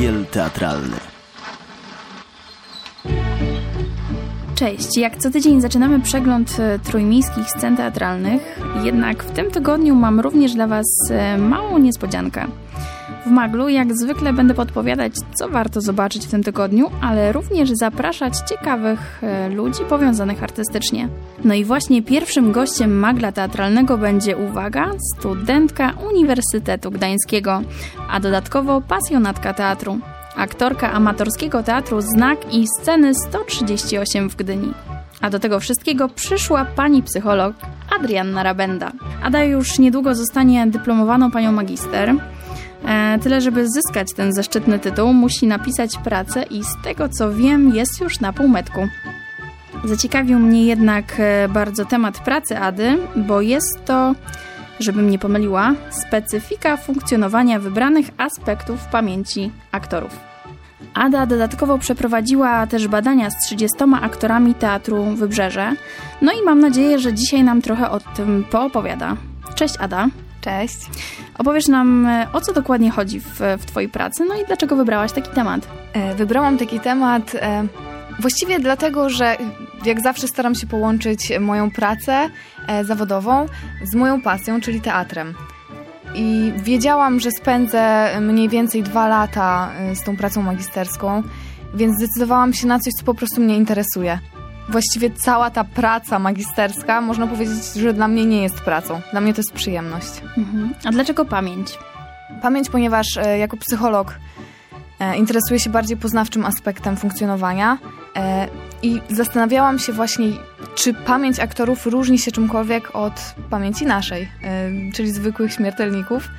Węgiel teatralny. Cześć, jak co tydzień zaczynamy przegląd trójmiejskich scen teatralnych, jednak w tym tygodniu mam również dla Was małą niespodziankę. W Maglu jak zwykle będę podpowiadać, co warto zobaczyć w tym tygodniu, ale również zapraszać ciekawych ludzi powiązanych artystycznie. No i właśnie pierwszym gościem Magla teatralnego będzie, uwaga, studentka Uniwersytetu Gdańskiego, a dodatkowo pasjonatka teatru. Aktorka amatorskiego teatru Znak i sceny 138 w Gdyni. A do tego wszystkiego przyszła pani psycholog Adrianna Rabenda. Ada już niedługo zostanie dyplomowaną panią magister. Tyle, żeby zyskać ten zaszczytny tytuł, musi napisać pracę i z tego co wiem, jest już na półmetku. Zaciekawił mnie jednak bardzo temat pracy Ady, bo jest to, żebym nie pomyliła, specyfika funkcjonowania wybranych aspektów pamięci aktorów. Ada dodatkowo przeprowadziła też badania z 30 aktorami Teatru Wybrzeże. No i mam nadzieję, że dzisiaj nam trochę o tym poopowiada. Cześć Ada. Cześć. Opowiesz nam, o co dokładnie chodzi w Twojej pracy, no i dlaczego wybrałaś taki temat? Wybrałam taki temat właściwie dlatego, że jak zawsze staram się połączyć moją pracę zawodową z moją pasją, czyli teatrem. I wiedziałam, że spędzę mniej więcej 2 lata z tą pracą magisterską, więc zdecydowałam się na coś, co po prostu mnie interesuje. Właściwie cała ta praca magisterska, można powiedzieć, że dla mnie nie jest pracą. Dla mnie to jest przyjemność. A dlaczego pamięć? Pamięć, ponieważ jako psycholog interesuję się bardziej poznawczym aspektem funkcjonowania i zastanawiałam się właśnie, czy pamięć aktorów różni się czymkolwiek od pamięci naszej, czyli zwykłych śmiertelników.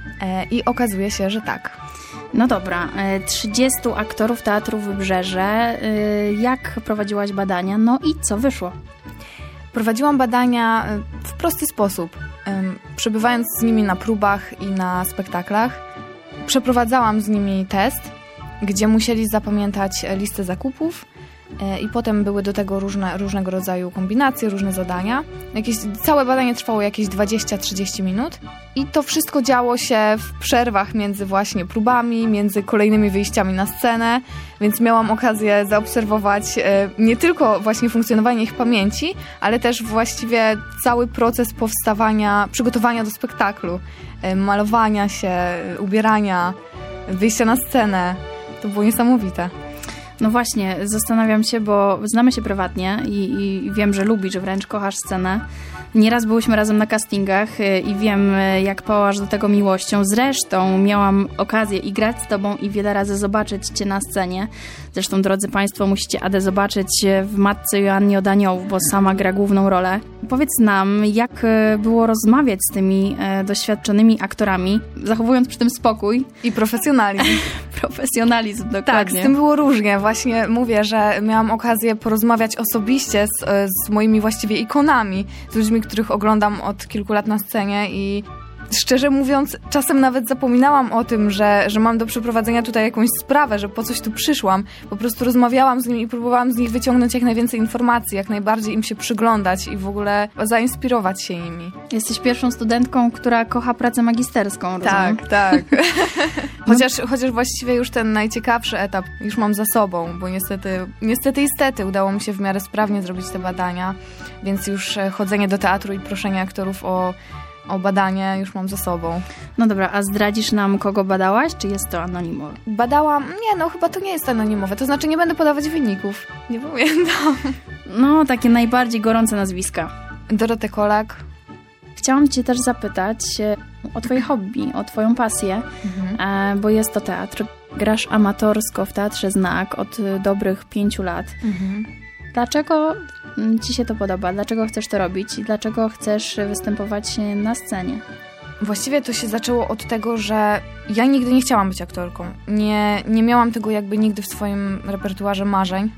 I okazuje się, że tak. No dobra, 30 aktorów Teatru Wybrzeże. Jak prowadziłaś badania? No i co wyszło? Prowadziłam badania w prosty sposób. Przebywając z nimi na próbach i na spektaklach, przeprowadzałam z nimi test, gdzie musieli zapamiętać listę zakupów i potem były do tego różnego rodzaju kombinacje, różne zadania. Całe badanie trwało jakieś 20-30 minut i to wszystko działo się w przerwach między właśnie próbami, między kolejnymi wyjściami na scenę, więc miałam okazję zaobserwować nie tylko właśnie funkcjonowanie ich pamięci, ale też właściwie cały proces powstawania, przygotowania do spektaklu, malowania się, ubierania, wyjścia na scenę. To było niesamowite. No właśnie, zastanawiam się, bo znamy się prywatnie i wiem, że lubisz, że wręcz kochasz scenę. Nieraz byłyśmy razem na castingach i wiem, jak pałasz do tego miłością. Zresztą miałam okazję i grać z Tobą i wiele razy zobaczyć Cię na scenie. Zresztą, drodzy Państwo, musicie Adę zobaczyć w Matce Joannie od Aniołów, bo sama gra główną rolę. Powiedz nam, jak było rozmawiać z tymi doświadczonymi aktorami, zachowując przy tym spokój. I profesjonalizm. Profesjonalizm, dokładnie. Tak, z tym było różnie. Właśnie mówię, że miałam okazję porozmawiać osobiście z moimi właściwie ikonami, z ludźmi, których oglądam od kilku lat na scenie i szczerze mówiąc, czasem nawet zapominałam o tym, że mam do przeprowadzenia tutaj jakąś sprawę, że po coś tu przyszłam. Po prostu rozmawiałam z nimi i próbowałam z nich wyciągnąć jak najwięcej informacji, jak najbardziej im się przyglądać i w ogóle zainspirować się nimi. Jesteś pierwszą studentką, która kocha pracę magisterską, rozumiem? Tak. Chociaż właściwie już ten najciekawszy etap już mam za sobą, bo niestety udało mi się w miarę sprawnie zrobić te badania, więc już chodzenie do teatru i proszenie aktorów o badanie już mam za sobą. No dobra, a zdradzisz nam, kogo badałaś, czy jest to anonimowe? Badałam... chyba to nie jest anonimowe. To znaczy nie będę podawać wyników. Nie pamiętam. No, takie najbardziej gorące nazwiska. Dorotę Kolak. Chciałam Cię też zapytać o Twoje hobby, o Twoją pasję, bo jest to teatr. Grasz amatorsko w Teatrze Znak od dobrych 5 lat. Dlaczego Ci się to podoba? Dlaczego chcesz to robić? I dlaczego chcesz występować na scenie? Właściwie to się zaczęło od tego, że ja nigdy nie chciałam być aktorką. Nie miałam tego jakby nigdy w swoim repertuarze marzeń.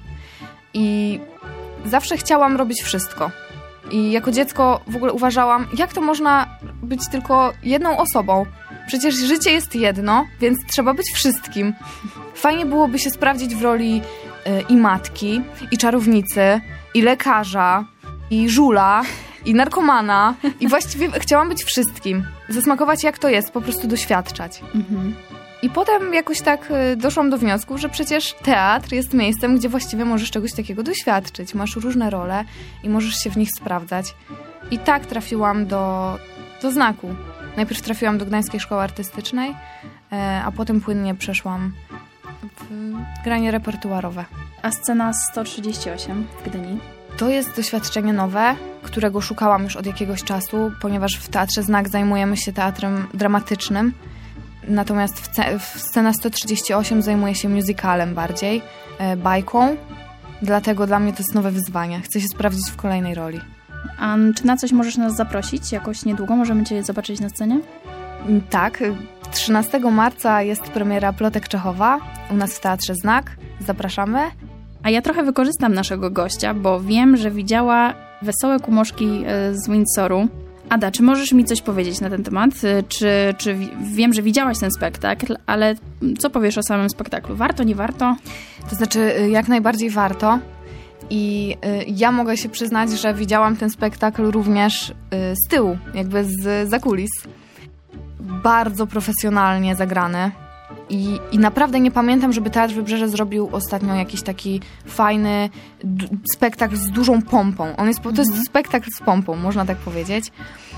I zawsze chciałam robić wszystko. I jako dziecko w ogóle uważałam, jak to można być tylko jedną osobą? Przecież życie jest jedno, więc trzeba być wszystkim. Fajnie byłoby się sprawdzić w roli i matki, i czarownicy, i lekarza, i żula, i narkomana. I właściwie chciałam być wszystkim. Zasmakować jak to jest, po prostu doświadczać. I potem jakoś tak doszłam do wniosku, że przecież teatr jest miejscem, gdzie właściwie możesz czegoś takiego doświadczyć. Masz różne role i możesz się w nich sprawdzać. I tak trafiłam do Znaku. Najpierw trafiłam do Gdańskiej Szkoły Artystycznej, a potem płynnie przeszłam w granie repertuarowe. A scena 138 w Gdyni? To jest doświadczenie nowe, którego szukałam już od jakiegoś czasu, ponieważ w Teatrze Znak zajmujemy się teatrem dramatycznym. Natomiast w scena 138 zajmuje się musicalem bardziej, bajką. Dlatego dla mnie to jest nowe wyzwanie. Chcę się sprawdzić w kolejnej roli. A czy na coś możesz nas zaprosić? Jakoś niedługo możemy Cię zobaczyć na scenie? Tak. 13 marca jest premiera Plotek Czechowa u nas w Teatrze Znak. Zapraszamy. A ja trochę wykorzystam naszego gościa, bo wiem, że widziała Wesołe Kumoszki z Windsoru. Ada, czy możesz mi coś powiedzieć na ten temat? Czy wiem, że widziałaś ten spektakl, ale co powiesz o samym spektaklu? Warto, nie warto? To znaczy, jak najbardziej warto. I ja mogę się przyznać, że widziałam ten spektakl również z tyłu, jakby zza kulis. Bardzo profesjonalnie zagrany. I naprawdę nie pamiętam, żeby Teatr Wybrzeże zrobił ostatnio jakiś taki fajny spektakl z dużą pompą. To jest spektakl z pompą, można tak powiedzieć.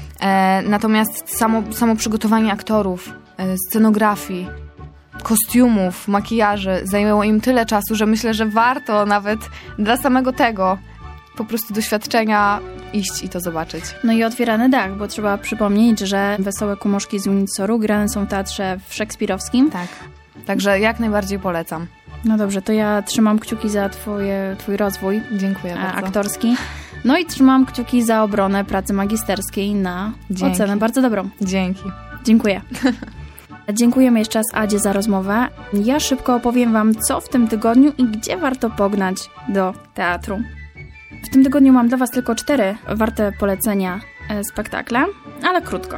Natomiast samo przygotowanie aktorów, scenografii, kostiumów, makijaży zajęło im tyle czasu, że myślę, że warto nawet dla samego tego po prostu doświadczenia iść i to zobaczyć. No i Otwierany dach, bo trzeba przypomnieć, że Wesołe Kumoszki z Windsoru grane są w Teatrze Szekspirowskim. Tak, także jak najbardziej polecam. No dobrze, to ja trzymam kciuki za twój rozwój. Dziękuję bardzo. Aktorski. No i trzymam kciuki za obronę pracy magisterskiej na ocenę bardzo dobrą. Dzięki. Dziękuję. Dziękujemy jeszcze raz Adzie za rozmowę. Ja szybko opowiem Wam, co w tym tygodniu i gdzie warto pognać do teatru. W tym tygodniu mam dla Was tylko 4 warte polecenia spektakle, ale krótko.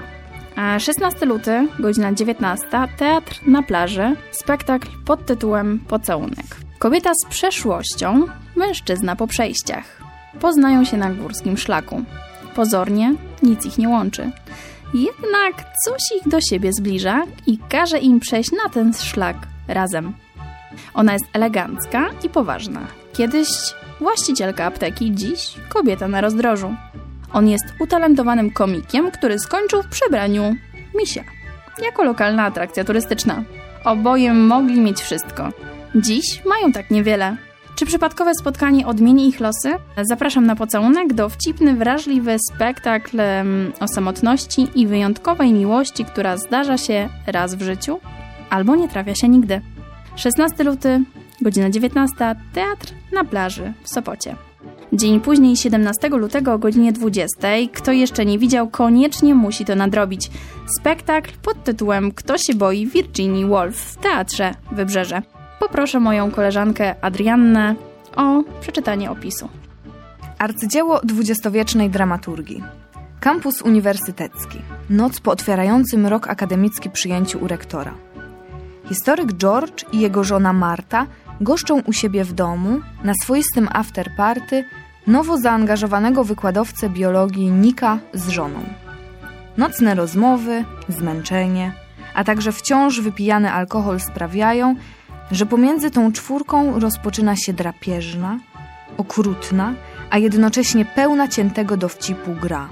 16 luty, godzina 19, Teatr na plaży, spektakl pod tytułem Pocałunek. Kobieta z przeszłością, mężczyzna po przejściach. Poznają się na górskim szlaku. Pozornie nic ich nie łączy. Jednak coś ich do siebie zbliża i każe im przejść na ten szlak razem. Ona jest elegancka i poważna. Kiedyś właścicielka apteki, dziś kobieta na rozdrożu. On jest utalentowanym komikiem, który skończył w przebraniu misia. Jako lokalna atrakcja turystyczna. Oboje mogli mieć wszystko. Dziś mają tak niewiele. Czy przypadkowe spotkanie odmieni ich losy? Zapraszam na Pocałunek, dowcipny, wrażliwy spektakl o samotności i wyjątkowej miłości, która zdarza się raz w życiu albo nie trafia się nigdy. 16 luty, godzina 19, Teatr na plaży w Sopocie. Dzień później, 17 lutego o godzinie 20. Kto jeszcze nie widział, koniecznie musi to nadrobić. Spektakl pod tytułem Kto się boi Virginia Woolf w Teatrze Wybrzeże. Poproszę moją koleżankę Adriannę o przeczytanie opisu. Arcydzieło dwudziestowiecznej dramaturgii. Kampus uniwersytecki. Noc po otwierającym rok akademicki przyjęciu u rektora. Historyk George i jego żona Marta goszczą u siebie w domu na swoistym afterparty nowo zaangażowanego wykładowcę biologii Nika z żoną. Nocne rozmowy, zmęczenie, a także wciąż wypijany alkohol sprawiają, że pomiędzy tą czwórką rozpoczyna się drapieżna, okrutna, a jednocześnie pełna ciętego dowcipu gra.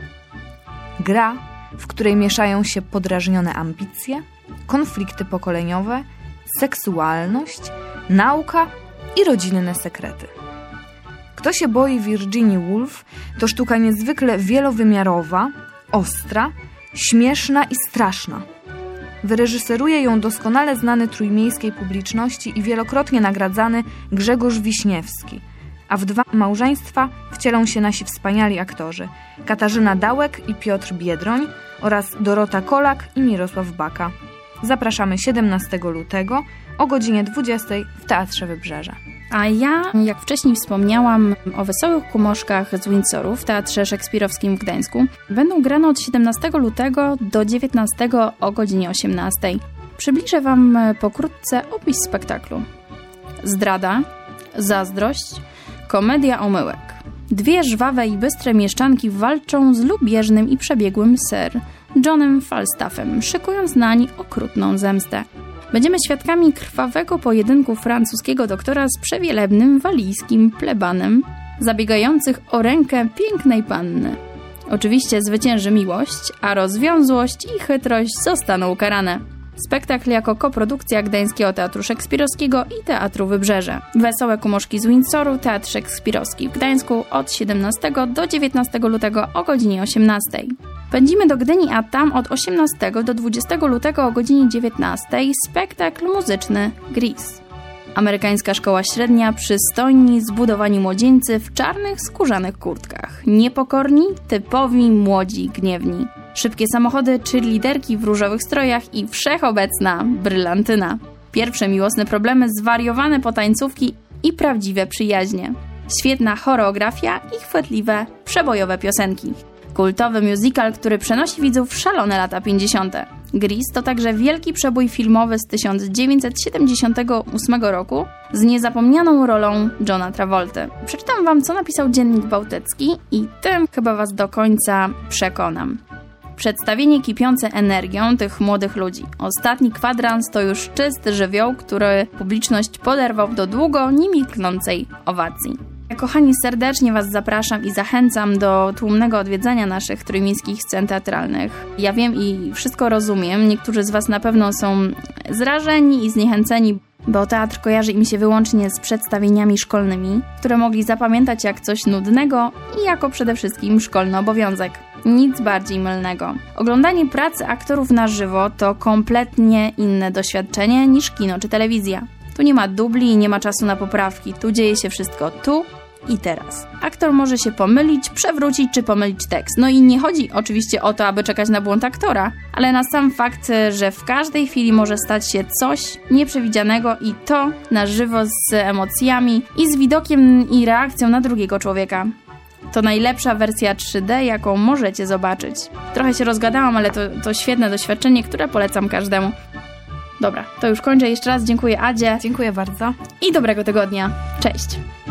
Gra, w której mieszają się podrażnione ambicje, konflikty pokoleniowe, seksualność, nauka i rodzinne sekrety. Kto się boi Virginia Woolf to sztuka niezwykle wielowymiarowa, ostra, śmieszna i straszna. Wyreżyseruje ją doskonale znany trójmiejskiej publiczności i wielokrotnie nagradzany Grzegorz Wiśniewski, a w 2 małżeństwa wcielą się nasi wspaniali aktorzy Katarzyna Dałek i Piotr Biedroń oraz Dorota Kolak i Mirosław Baka. Zapraszamy 17 lutego o godzinie 20 w Teatrze Wybrzeże. A ja, jak wcześniej wspomniałam o Wesołych Kumoszkach z Windsoru w Teatrze Szekspirowskim w Gdańsku, będą grane od 17 lutego do 19 o godzinie 18. Przybliżę Wam pokrótce opis spektaklu. Zdrada, zazdrość, komedia omyłek. 2 żwawe i bystre mieszczanki walczą z lubieżnym i przebiegłym Sir Johnem Falstaffem, szykując nań okrutną zemstę. Będziemy świadkami krwawego pojedynku francuskiego doktora z przewielebnym walijskim plebanem, zabiegających o rękę pięknej panny. Oczywiście zwycięży miłość, a rozwiązłość i chytrość zostaną ukarane. Spektakl jako koprodukcja Gdańskiego Teatru Szekspirowskiego i Teatru Wybrzeże. Wesołe kumoszki z Windsoru, Teatr Szekspirowski w Gdańsku od 17 do 19 lutego o godzinie 18. Pędzimy do Gdyni, a tam od 18 do 20 lutego o godzinie 19 spektakl muzyczny Grease. Amerykańska szkoła średnia, przystojni, zbudowani młodzieńcy w czarnych, skórzanych kurtkach. Niepokorni, typowi, młodzi, gniewni. Szybkie samochody, cheerleaderki w różowych strojach i wszechobecna brylantyna. Pierwsze miłosne problemy, zwariowane potańcówki i prawdziwe przyjaźnie. Świetna choreografia i chwytliwe, przebojowe piosenki. Kultowy musical, który przenosi widzów w szalone lata 50. Grease to także wielki przebój filmowy z 1978 roku z niezapomnianą rolą Johna Travolty. Przeczytam wam, co napisał Dziennik Bałtycki i tym chyba was do końca przekonam. Przedstawienie kipiące energią tych młodych ludzi. Ostatni kwadrans to już czysty żywioł, który publiczność poderwał do długo niemilknącej owacji. Kochani, serdecznie was zapraszam i zachęcam do tłumnego odwiedzania naszych trójmiejskich scen teatralnych. Ja wiem i wszystko rozumiem. Niektórzy z was na pewno są zrażeni i zniechęceni, bo teatr kojarzy im się wyłącznie z przedstawieniami szkolnymi, które mogli zapamiętać jak coś nudnego i jako przede wszystkim szkolny obowiązek. Nic bardziej mylnego. Oglądanie pracy aktorów na żywo to kompletnie inne doświadczenie niż kino czy telewizja. Tu nie ma dubli i nie ma czasu na poprawki. Tu dzieje się wszystko tu i teraz. Aktor może się pomylić, przewrócić czy pomylić tekst. No i nie chodzi oczywiście o to, aby czekać na błąd aktora, ale na sam fakt, że w każdej chwili może stać się coś nieprzewidzianego i to na żywo z emocjami i z widokiem i reakcją na drugiego człowieka. To najlepsza wersja 3D, jaką możecie zobaczyć. Trochę się rozgadałam, ale to świetne doświadczenie, które polecam każdemu. Dobra, to już kończę. Jeszcze raz dziękuję Adzie. Dziękuję bardzo. I dobrego tygodnia. Cześć.